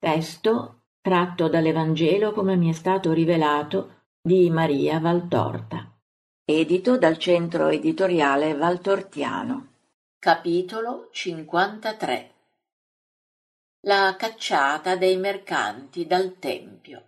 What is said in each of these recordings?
Testo tratto dall'Evangelo come mi è stato rivelato di Maria Valtorta. Edito dal Centro Editoriale Valtortiano. Capitolo 53. La cacciata dei mercanti dal Tempio.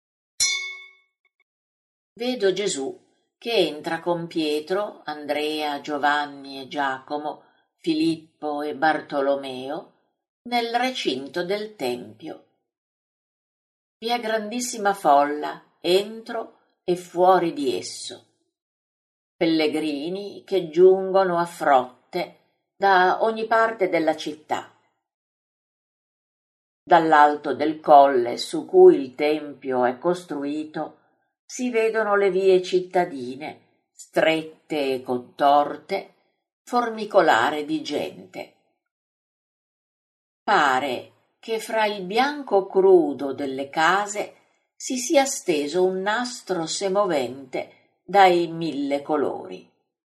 Vedo Gesù che entra con Pietro, Andrea, Giovanni e Giacomo, Filippo e Bartolomeo nel recinto del Tempio. Vi è grandissima folla entro e fuori di esso. Pellegrini che giungono a frotte da ogni parte della città. Dall'alto del colle su cui il tempio è costruito si vedono le vie cittadine, strette e contorte, formicolare di gente. Pare che fra il bianco crudo delle case si sia steso un nastro semovente dai 1000 colori.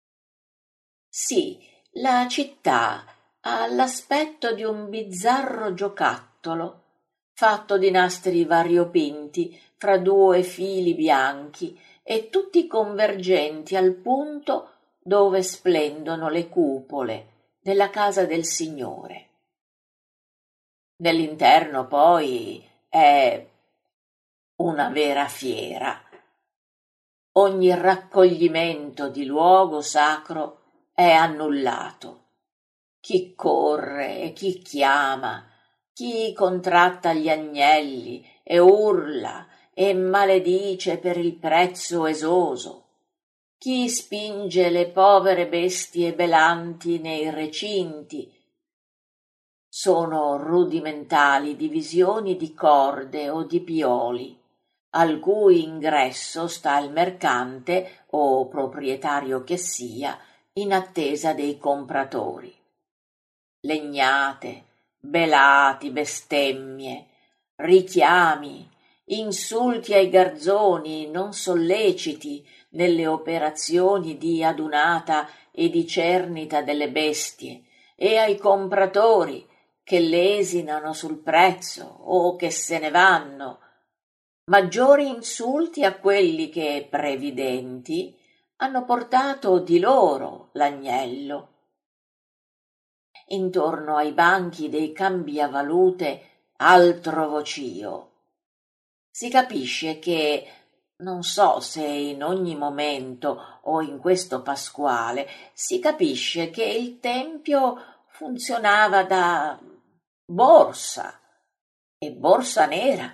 Sì, la città ha l'aspetto di un bizzarro giocattolo, fatto di nastri variopinti fra 2 fili bianchi e tutti convergenti al punto dove splendono le cupole della casa del Signore. Nell'interno poi è una vera fiera. Ogni raccoglimento di luogo sacro è annullato. Chi corre e chi chiama, chi contratta gli agnelli e urla e maledice per il prezzo esoso, chi spinge le povere bestie belanti nei recinti. Sono rudimentali divisioni di corde o di pioli, al cui ingresso sta il mercante o proprietario che sia, in attesa dei compratori. Legnate, belati, bestemmie, richiami, insulti ai garzoni non solleciti nelle operazioni di adunata e di cernita delle bestie e ai compratori che lesinano sul prezzo o che se ne vanno, maggiori insulti a quelli che, previdenti, hanno portato di loro l'agnello. Intorno ai banchi dei cambiavalute altro vocio. Si capisce che, non so se in ogni momento o in questo pasquale, si capisce che il tempio funzionava da borsa e borsa nera.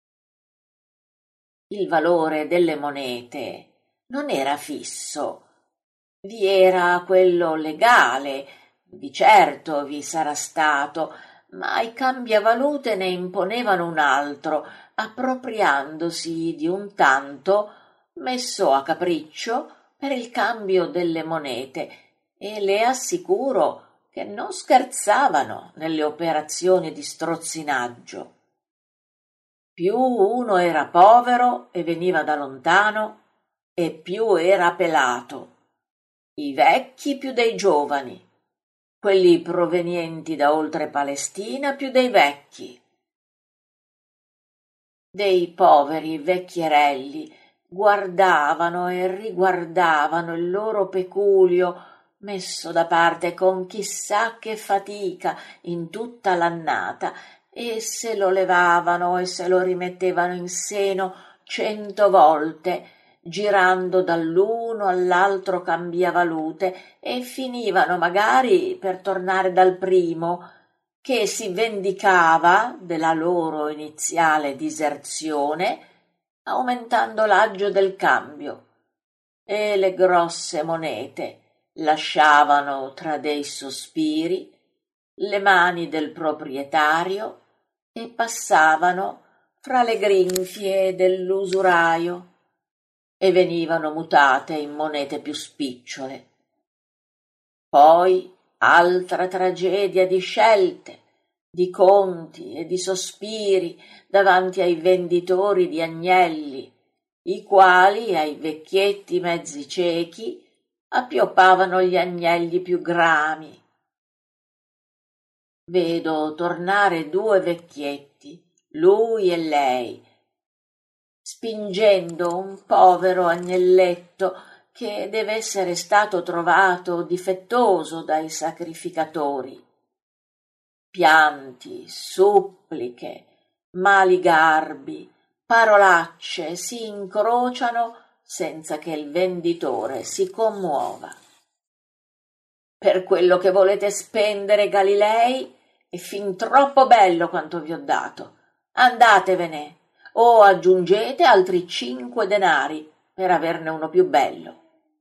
Il valore delle monete non era fisso, vi era quello legale, di certo vi sarà stato, ma i cambiavalute ne imponevano un altro, appropriandosi di un tanto messo a capriccio per il cambio delle monete, e le assicuro che non scherzavano nelle operazioni di strozzinaggio. Più uno era povero e veniva da lontano, e più era pelato. I vecchi più dei giovani, quelli provenienti da oltre Palestina più dei vecchi. Dei poveri vecchierelli guardavano e riguardavano il loro peculio messo da parte con chissà che fatica in tutta l'annata, e se lo levavano e se lo rimettevano in seno 100 volte, girando dall'uno all'altro cambiavalute, e finivano magari per tornare dal primo, che si vendicava della loro iniziale diserzione aumentando l'aggio del cambio, e le grosse monete lasciavano tra dei sospiri le mani del proprietario e passavano fra le grinfie dell'usuraio e venivano mutate in monete più spicciole. Poi altra tragedia di scelte, di conti e di sospiri davanti ai venditori di agnelli, i quali ai vecchietti mezzi ciechi appioppavano gli agnelli più grami. Vedo tornare 2 vecchietti lui e lei, spingendo un povero agnelletto che deve essere stato trovato difettoso dai sacrificatori. Pianti, suppliche, mali garbi, parolacce si incrociano senza che il venditore si commuova. Per quello che volete spendere, Galilei, è fin troppo bello quanto vi ho dato. Andatevene, o aggiungete altri 5 denari per averne uno più bello.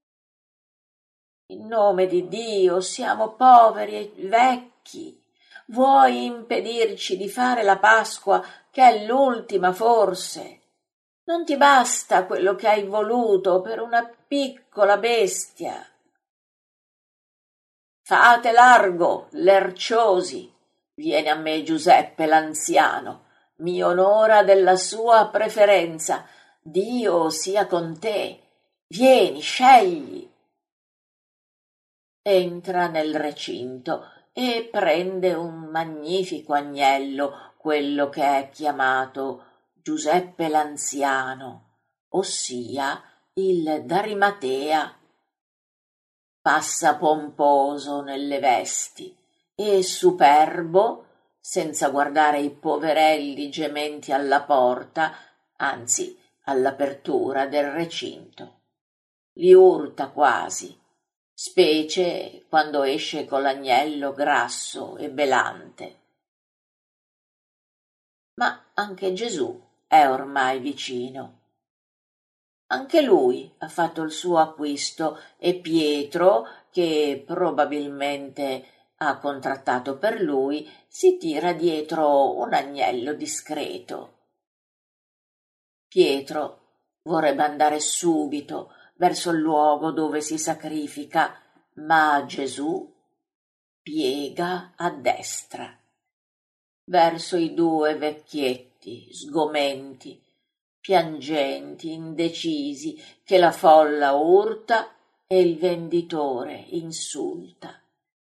In nome di Dio, siamo poveri e vecchi. Vuoi impedirci di fare la Pasqua, che è l'ultima forse? Non ti basta quello che hai voluto per una piccola bestia? Fate largo, lerciosi. Vieni a me, Giuseppe l'anziano. Mi onora della sua preferenza. Dio sia con te. Vieni, scegli. Entra nel recinto e prende un magnifico agnello, quello che è chiamato Giuseppe l'anziano, ossia il d'Arimatea. Passa pomposo nelle vesti e superbo, senza guardare i poverelli gementi alla porta, anzi all'apertura del recinto. Li urta quasi, specie quando esce con l'agnello grasso e belante. Ma anche Gesù è ormai vicino. Anche lui ha fatto il suo acquisto e Pietro, che probabilmente ha contrattato per lui, si tira dietro un agnello discreto. Pietro vorrebbe andare subito verso il luogo dove si sacrifica, ma Gesù piega a destra, verso i 2 vecchietti sgomenti, piangenti, indecisi, che la folla urta e il venditore insulta.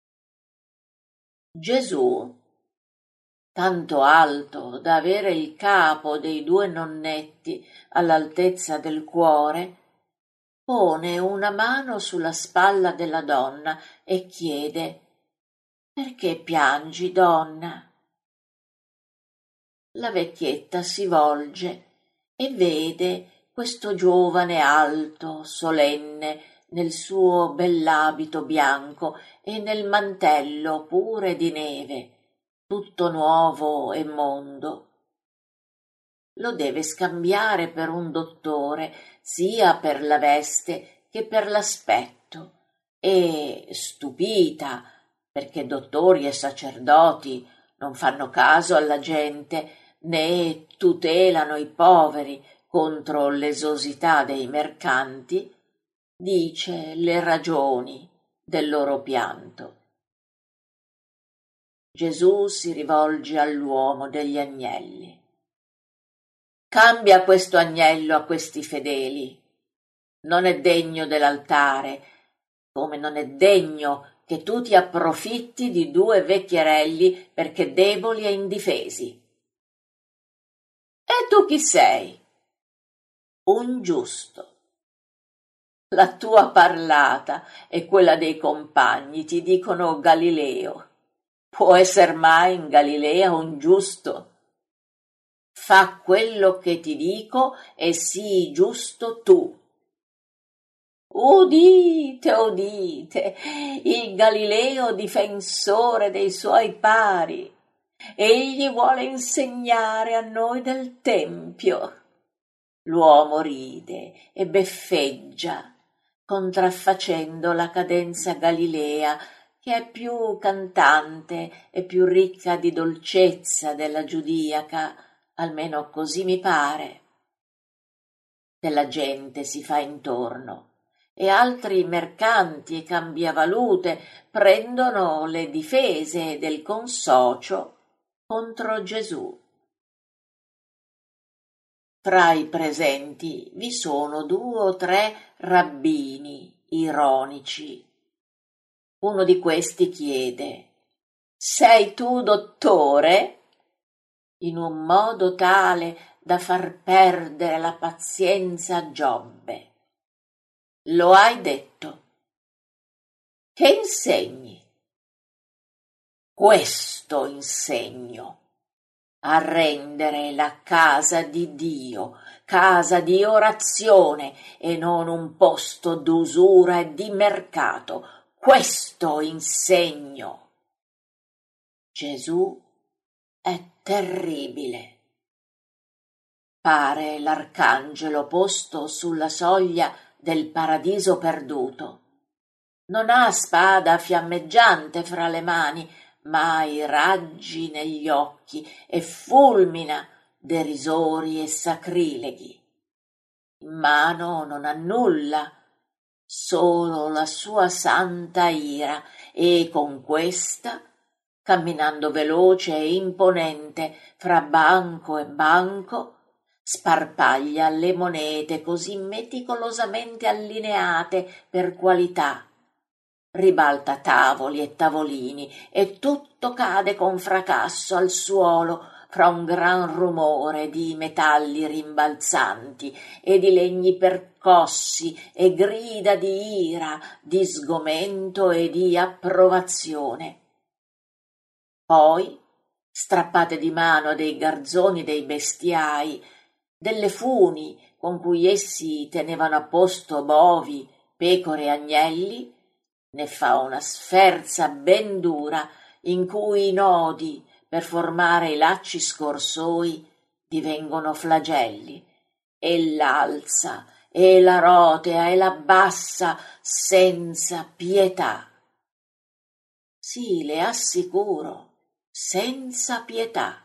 Gesù, tanto alto da avere il capo dei 2 nonnetti all'altezza del cuore, pone una mano sulla spalla della donna e chiede: «Perché piangi, donna?» La vecchietta si volge e vede questo giovane alto, solenne, nel suo bell'abito bianco e nel mantello pure di neve, tutto nuovo e mondo. Lo deve scambiare per un dottore, sia per la veste che per l'aspetto, e, stupita, perché dottori e sacerdoti non fanno caso alla gente, né tutelano i poveri contro l'esosità dei mercanti, dice le ragioni del loro pianto. Gesù si rivolge all'uomo degli agnelli. Cambia questo agnello a questi fedeli. Non è degno dell'altare, come non è degno che tu ti approfitti di 2 vecchierelli perché deboli e indifesi. E tu chi sei? Un giusto. La tua parlata e quella dei compagni ti dicono Galileo. Può esser mai in Galilea un giusto? Fa quello che ti dico e sii giusto tu. Udite, udite, il Galileo difensore dei suoi pari. Egli vuole insegnare a noi del Tempio. L'uomo ride e beffeggia, contraffacendo la cadenza galilea, che è più cantante e più ricca di dolcezza della giudiaca, almeno così mi pare. Della gente si fa intorno e altri mercanti e cambiavalute prendono le difese del consocio contro Gesù. Tra i presenti vi sono 2 o 3 rabbini ironici. Uno di questi chiede: «Sei tu dottore?» in un modo tale da far perdere la pazienza a Giobbe. Lo hai detto. Che insegni? Questo insegno: a rendere la casa di Dio casa di orazione e non un posto d'usura e di mercato. Questo insegno. Gesù è terribile. Pare l'arcangelo posto sulla soglia del paradiso perduto. Non ha spada fiammeggiante fra le mani, ma ha i raggi negli occhi e fulmina derisori e sacrileghi. In mano non ha nulla, solo la sua santa ira, e con questa, camminando veloce e imponente fra banco e banco, sparpaglia le monete così meticolosamente allineate per qualità, ribalta tavoli e tavolini e tutto cade con fracasso al suolo fra un gran rumore di metalli rimbalzanti e di legni percossi e grida di ira, di sgomento e di approvazione. Poi, strappate di mano dei garzoni dei bestiai, delle funi con cui essi tenevano a posto bovi, pecore e agnelli, ne fa una sferza ben dura in cui i nodi, per formare i lacci scorsoi, divengono flagelli, e l'alza e la rotea e la bassa senza pietà. Sì, le assicuro, senza pietà.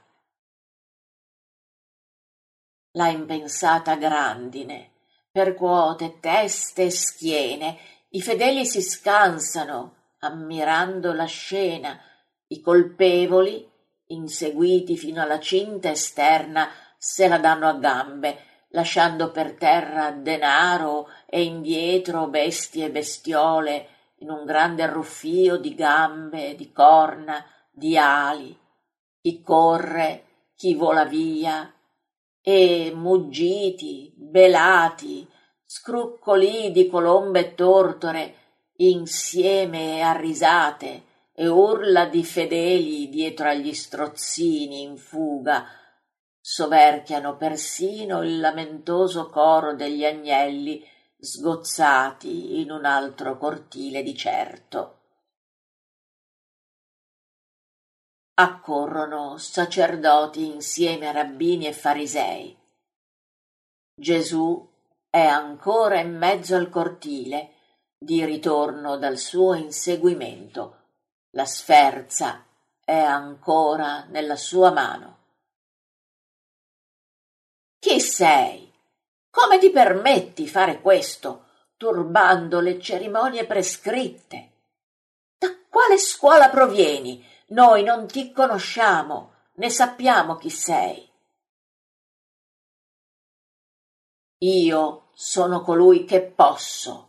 La impensata grandine percuote teste e schiene, i fedeli si scansano ammirando la scena, i colpevoli, inseguiti fino alla cinta esterna, se la danno a gambe, lasciando per terra denaro e indietro bestie e bestiole in un grande arruffio di gambe, di corna, di ali. Chi corre, chi vola via, e muggiti, belati, scruccolii di colombe e tortore, insieme a risate e urla di fedeli dietro agli strozzini in fuga, soverchiano persino il lamentoso coro degli agnelli sgozzati in un altro cortile di certo. Accorrono sacerdoti insieme a rabbini e farisei. Gesù è ancora in mezzo al cortile, di ritorno dal suo inseguimento. La sferza è ancora nella sua mano. Chi sei? Come ti permetti fare questo, turbando le cerimonie prescritte? Da quale scuola provieni? Noi non ti conosciamo, né sappiamo chi sei. Io sono colui che posso.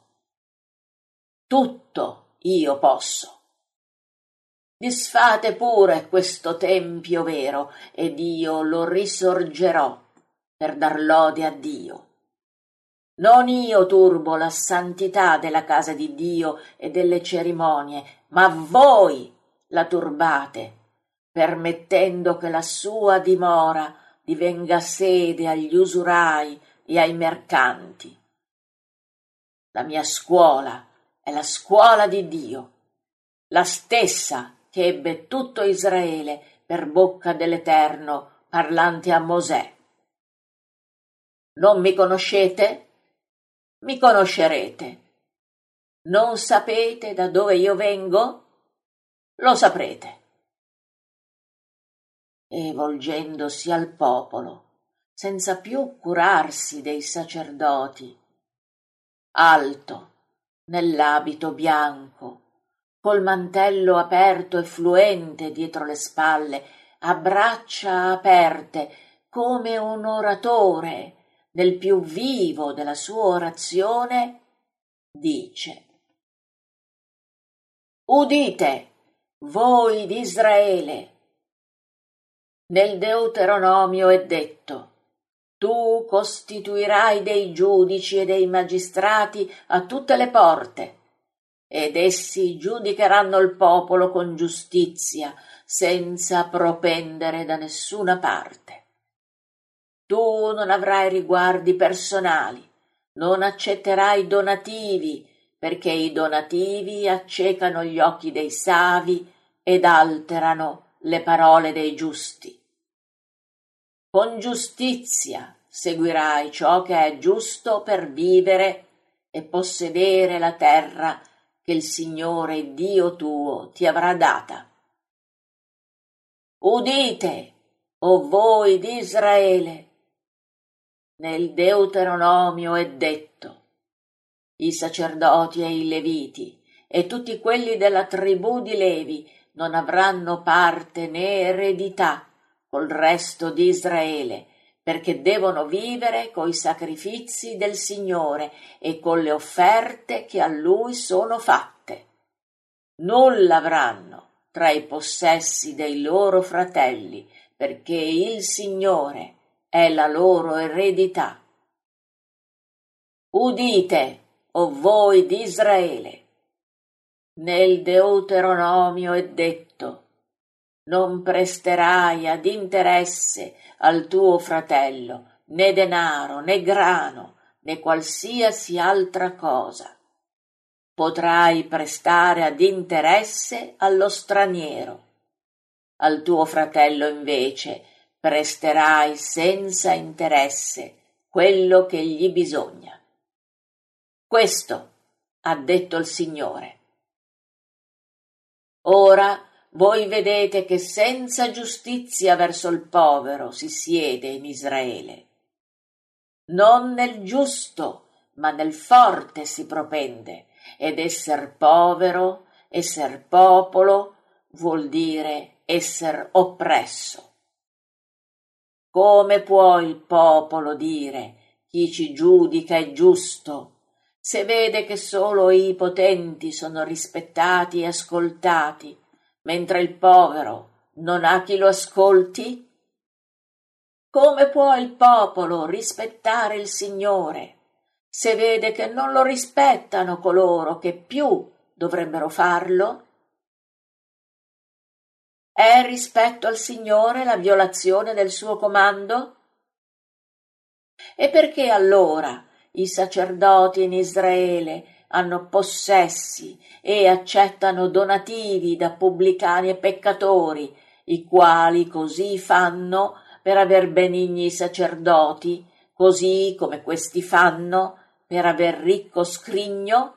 Tutto io posso. Disfate pure questo tempio vero, ed io lo risorgerò per dar lode a Dio. Non io turbo la santità della casa di Dio e delle cerimonie, ma voi la turbate, permettendo che la sua dimora divenga sede agli usurai e ai mercanti. La mia scuola è la scuola di Dio, la stessa che ebbe tutto Israele per bocca dell'Eterno parlante a Mosè. Non mi conoscete? Mi conoscerete. Non sapete da dove io vengo? Lo saprete. E volgendosi al popolo, senza più curarsi dei sacerdoti, alto, nell'abito bianco, col mantello aperto e fluente dietro le spalle, a braccia aperte, come un oratore nel più vivo della sua orazione, dice: Udite, voi d'Israele, Nel Deuteronomio è detto: tu costituirai dei giudici e dei magistrati a tutte le porte, ed essi giudicheranno il popolo con giustizia, senza propendere da nessuna parte. Tu non avrai riguardi personali, non accetterai donativi, perché i donativi accecano gli occhi dei savi ed alterano le parole dei giusti. Con giustizia seguirai ciò che è giusto per vivere e possedere la terra che il Signore Dio tuo ti avrà data. Udite, o voi di Israele! Nel Deuteronomio è detto: i sacerdoti e i leviti e tutti quelli della tribù di Levi non avranno parte né eredità col resto di Israele, perché devono vivere coi sacrifizi del Signore e con le offerte che a Lui sono fatte. Nulla avranno tra i possessi dei loro fratelli, perché il Signore è la loro eredità. Udite, o voi di Israele! Nel Deuteronomio è detto: non presterai ad interesse al tuo fratello né denaro, né grano, né qualsiasi altra cosa. Potrai prestare ad interesse allo straniero. Al tuo fratello invece presterai senza interesse quello che gli bisogna. Questo ha detto il Signore. Ora voi vedete che senza giustizia verso il povero si siede in Israele. Non nel giusto, ma nel forte si propende, ed esser povero, esser popolo, vuol dire esser oppresso. Come può il popolo dire: chi ci giudica è giusto, se vede che solo i potenti sono rispettati e ascoltati, mentre il povero non ha chi lo ascolti? Come può il popolo rispettare il Signore, se vede che non lo rispettano coloro che più dovrebbero farlo? È rispetto al Signore la violazione del suo comando? E perché allora i sacerdoti in Israele hanno possessi e accettano donativi da pubblicani e peccatori, i quali così fanno per aver benigni sacerdoti, così come questi fanno per aver ricco scrigno?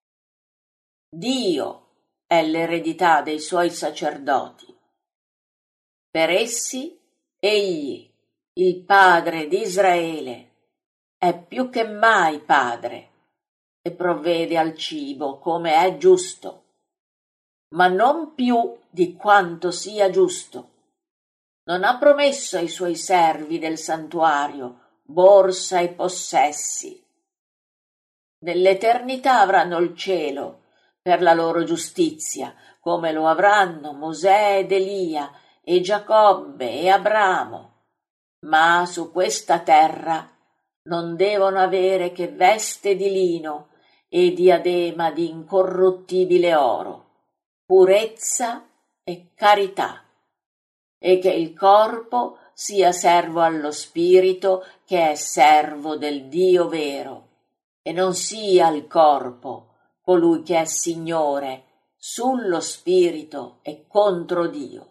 Dio è l'eredità dei suoi sacerdoti. Per essi egli, il Padre di Israele, è più che mai Padre e provvede al cibo come è giusto, ma non più di quanto sia giusto. Non ha promesso ai suoi servi del santuario borsa e possessi. Nell'eternità avranno il cielo per la loro giustizia, come lo avranno Mosè ed Elia e Giacobbe e Abramo, ma su questa terra non devono avere che veste di lino e diadema di incorruttibile oro, purezza e carità, e che il corpo sia servo allo spirito che è servo del Dio vero, e non sia il corpo colui che è Signore sullo spirito e contro Dio.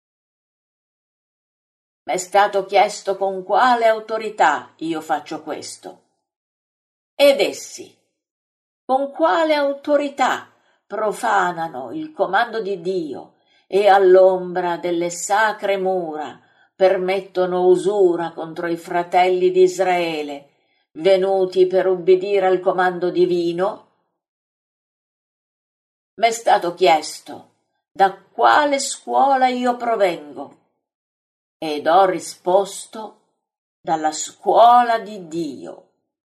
M'è stato chiesto con quale autorità io faccio questo. Ed essi, con quale autorità profanano il comando di Dio e all'ombra delle sacre mura permettono usura contro i fratelli di Israele, venuti per ubbidire al comando divino? M'è stato chiesto da quale scuola io provengo, ed ho risposto: dalla scuola di Dio.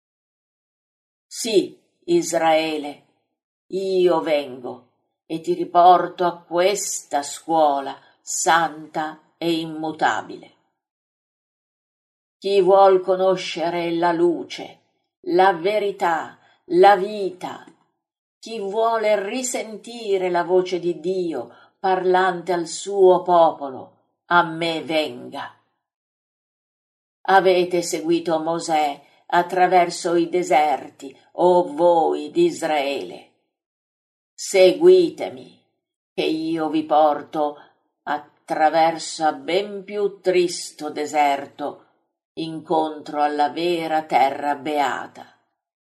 Sì, Israele, io vengo e ti riporto a questa scuola santa e immutabile. Chi vuol conoscere la luce, la verità, la vita, chi vuole risentire la voce di Dio parlante al suo popolo, a me venga. Avete seguito Mosè attraverso i deserti, o voi di Israele. Seguitemi, che io vi porto attraverso a ben più tristo deserto, incontro alla vera terra beata.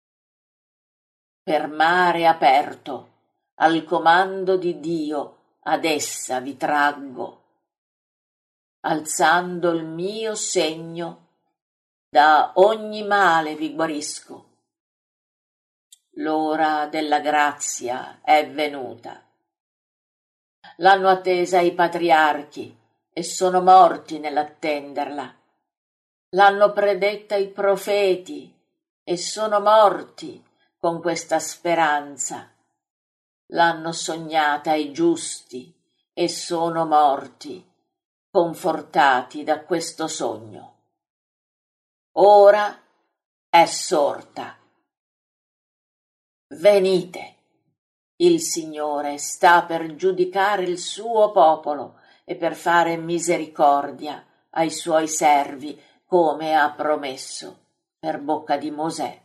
Per mare aperto, al comando di Dio, ad essa vi traggo, alzando il mio segno, da ogni male vi guarisco. L'ora della grazia è venuta. L'hanno attesa i patriarchi e sono morti nell'attenderla. L'hanno predetta i profeti e sono morti con questa speranza. L'hanno sognata i giusti e sono morti, confortati da questo sogno. Ora è sorta. Venite, il Signore sta per giudicare il suo popolo e per fare misericordia ai suoi servi, come ha promesso per bocca di Mosè.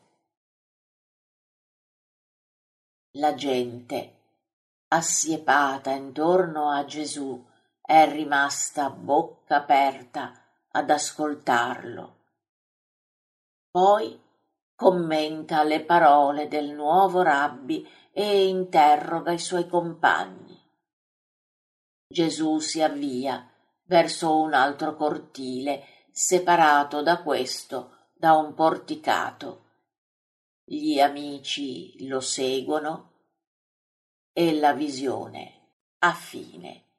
La gente, assiepata intorno a Gesù, è rimasta a bocca aperta ad ascoltarlo. Poi commenta le parole del nuovo rabbi e interroga i suoi compagni. Gesù si avvia verso un altro cortile, separato da questo da un porticato. Gli amici lo seguono e la visione ha fine.